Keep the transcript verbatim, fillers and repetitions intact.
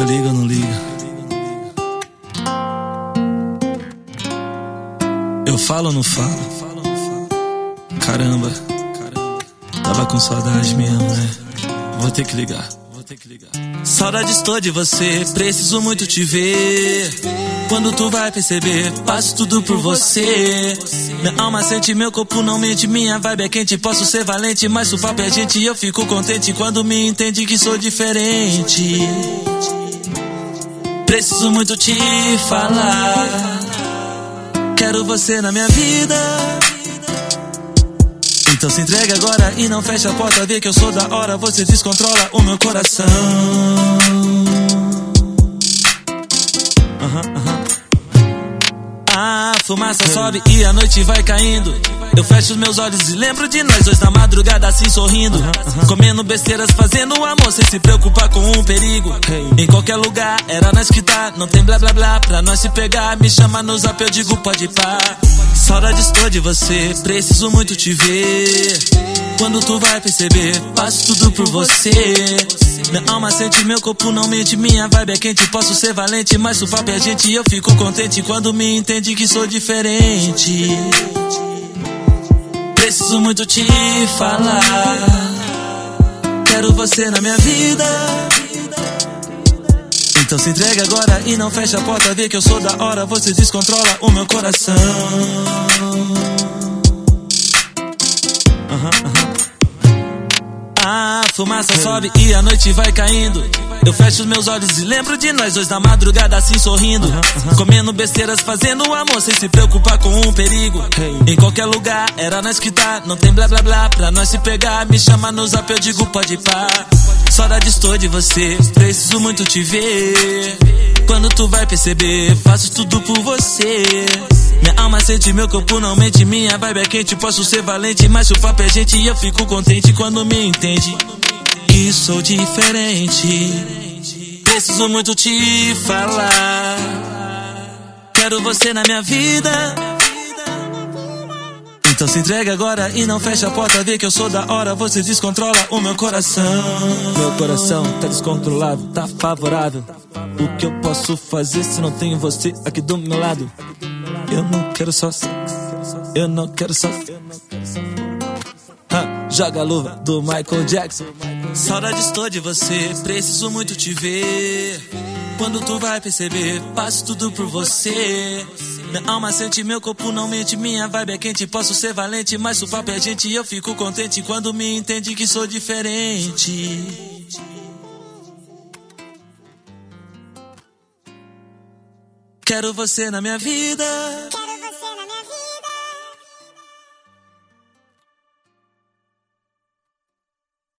liga ou não liga? Eu falo ou não falo? Caramba, tava com saudade mesmo, né? Vou ter que ligar, vou ter que ligar. Saudade estou de você, preciso muito te ver. Quando tu vai perceber, faço tudo por você. Minha alma sente, meu corpo não mente. Minha vibe é quente, posso ser valente, mas o papo é gente e eu fico contente quando me entende que sou diferente. Preciso muito te falar, quero você na minha vida. Então se entrega agora e não fecha a porta. Vê que eu sou da hora, você descontrola o meu coração. Aham, uhum, aham. Uhum. A fumaça sobe e a noite vai caindo. Eu fecho os meus olhos e lembro de nós dois na madrugada assim sorrindo, comendo besteiras, fazendo amor sem se preocupar com um perigo. Em qualquer lugar, era nós que tá, não tem blá blá blá pra nós se pegar. Me chama no zap, eu digo pode pá. Saudade estou de você, preciso muito te ver. Quando tu vai perceber, faço tudo por você. Minha alma sente, meu corpo não mente. Minha vibe é quente, posso ser valente, mas o papo é gente e eu fico contente quando me entende que sou diferente. Preciso muito te falar, quero você na minha vida. Então se entrega agora e não fecha a porta. Vê que eu sou da hora, você descontrola o meu coração. Aham, uhum, aham. Uhum. A fumaça sobe e a noite vai caindo. Eu fecho os meus olhos e lembro de nós dois na madrugada assim sorrindo, comendo besteiras, fazendo amor sem se preocupar com um perigo. Em qualquer lugar, era nós que tá, não tem blá blá blá pra nós se pegar. Me chama no zap, eu digo pode pá. Saudade estou de você, preciso muito te ver. Quando tu vai perceber, faço tudo por você. Minha alma sente, meu corpo não mente. Minha vibe é quente, posso ser valente, mas o papo é gente e eu fico contente quando me entende que sou diferente. Preciso muito te falar, quero você na minha vida. Então se entrega agora e não fecha a porta. Vê que eu sou da hora, você descontrola o meu coração. Meu coração tá descontrolado, tá favorável. O que eu posso fazer se não tenho você aqui do meu lado? Eu não quero só sexo, eu não quero só ha, joga a luva do Michael Jackson. Saudade estou de você, preciso muito te ver. Quando tu vai perceber, faço tudo por você. Minha alma sente, meu corpo não mente. Minha vibe é quente, posso ser valente, mas o papo é gente e eu fico contente quando me entende que sou diferente. Quero você na minha vida.